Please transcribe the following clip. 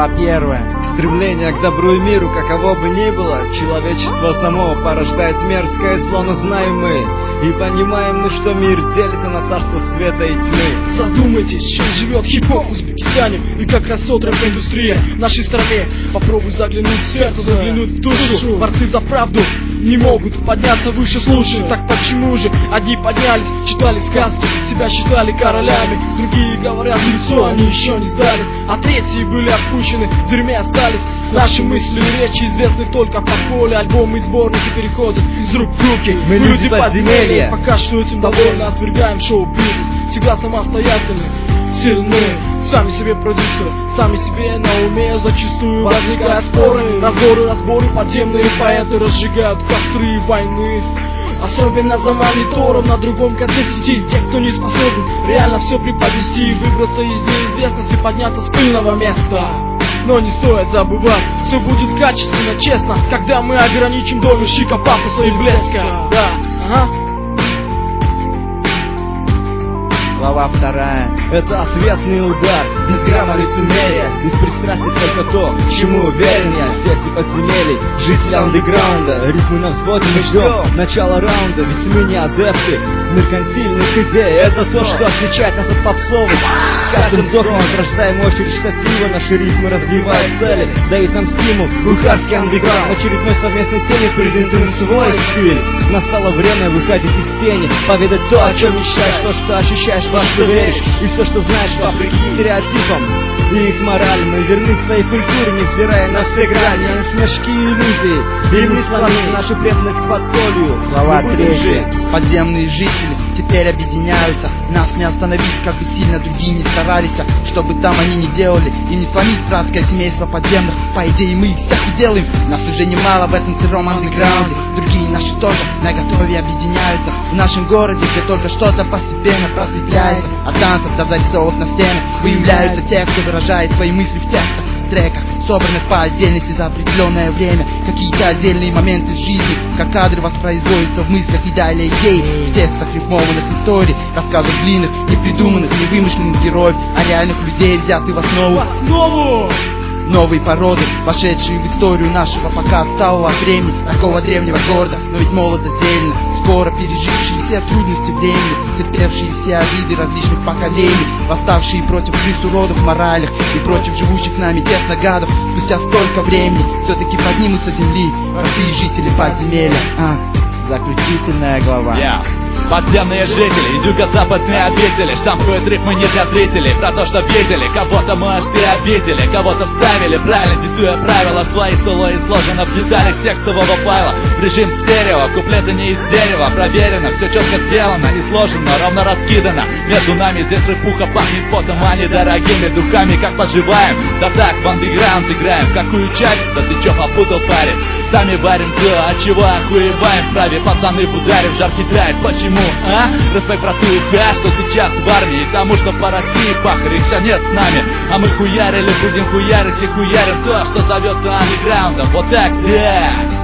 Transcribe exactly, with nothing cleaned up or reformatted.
Глава первая. Стремление к добру и миру, каково бы ни было, человечество само порождает мерзкое зло, но знаем мы и понимаем мы, что мир делится на царство света и тьмы. Задумайтесь, чем живет хип-хоп в Узбекистане и как растет рэп-индустрия в нашей стране. Попробуй заглянуть в сердце, заглянуть в душу. Борцы за правду не могут подняться выше, слушай. Так почему же одни поднялись, читали сказки, себя считали королями, другие говорят в лицо, они еще не сдались, а третьи были отпущены, в тюрьме остались. Наши мысли и речи известны только в подполе, альбомы и сборники переходят из рук в руки. Мы люди подземелья, пока что этим довольно, отвергаем шоу-бизнес, всегда самостоятельны, сильны, сами себе продюсеры, сами себе на уме, зачастую возникают споры, раздоры, разборы, подземные поэты разжигают костры войны. Особенно за монитором на другом конце сети те, кто не способен реально все преподнести, выбраться из неизвестности, подняться с пыльного места. Но не стоит забывать, все будет качественно, честно, когда мы ограничим долю шика, пафоса и блеска. Да, ага. Глава вторая. Это ответный удар, без грамма лицемерия, без пристрастия только то, к чему уверен я. Дети подземелий, жители андеграунда, ритмы на взводе, мы ждем начала раунда. Ведь мы не адепты меркантильных идей, это то, что отличает нас от попсовых. С каждым вздохом рождаем очередь штатива, наши ритмы разбивают цели, дают нам стимул, бухарский андеграунд. Очередной совместной теме презентуем свой стиль. Настало время выходить из тени, поведать то, о чем мечтаешь, то, что ощущаешь, во что веришь, и все, что знаешь, вопреки стереотипам и их морали. Мы верны своей культуре, невзирая на все грани, на смешки и иллюзии. И мы сломим нашу преданность к подполью. Глава третья. Подземные жители теперь объединяются, нас не остановить, как бы сильно другие не старались, чтобы там они не делали. И не сломить братское семейство подземных, по идее мы их всех уделаем. Нас уже немало в этом сыром андеграунде, другие наши тоже наготове объединяются. В нашем городе, где только что-то постепенно просветляется, от танцев до зарисовок на стенах выявляются те, кто выражает свои мысли в текстах, треках, собранных по отдельности за определенное время. Какие-то отдельные моменты из жизни, как кадры воспроизводятся в мыслях и далее идей, в текстах рифмованных историй, рассказов длинных, непридуманных, невымышленных героев, а реальных людей, взятых в основу. В основу! Новые породы, вошедшие в историю нашего пока отсталого времени, такого древнего города, но ведь молодо зелено, скоро пережившие все трудности времени, терпевшие все обиды различных поколений, восставшие против крыс уродов в моралях и против живущих с нами тесно гадов. Спустя столько времени все-таки поднимутся земли простые жители подземелья. А, заключительная глава. Yeah. Подземные жители из юго-западной обители штампуют рифмы не для зрителей, про то, что видели. Кого-то, может, и обидели, кого-то вставили, правильно диктуя правила свои. Соло изложено в деталях текстового файла. Режим стерео, куплеты не из дерева, проверено, все четко сделано, не сложено, ровно раскидано. Между нами здесь рыпуха пахнет потом, а не дорогими духами. Как поживаем? Да так, в андеграунд играем. В какую часть? Да ты чё попутал, парень? Сами варим то, от чего охуеваем. Вправе пацаны в ударе, в жаркий драйв. Почему? А? Респект брату и да, что сейчас в армии, тому что по России пахарь, их нет с нами. А мы хуярили, будем хуярить и хуярим то, что зовется андеграундом. Вот так, да.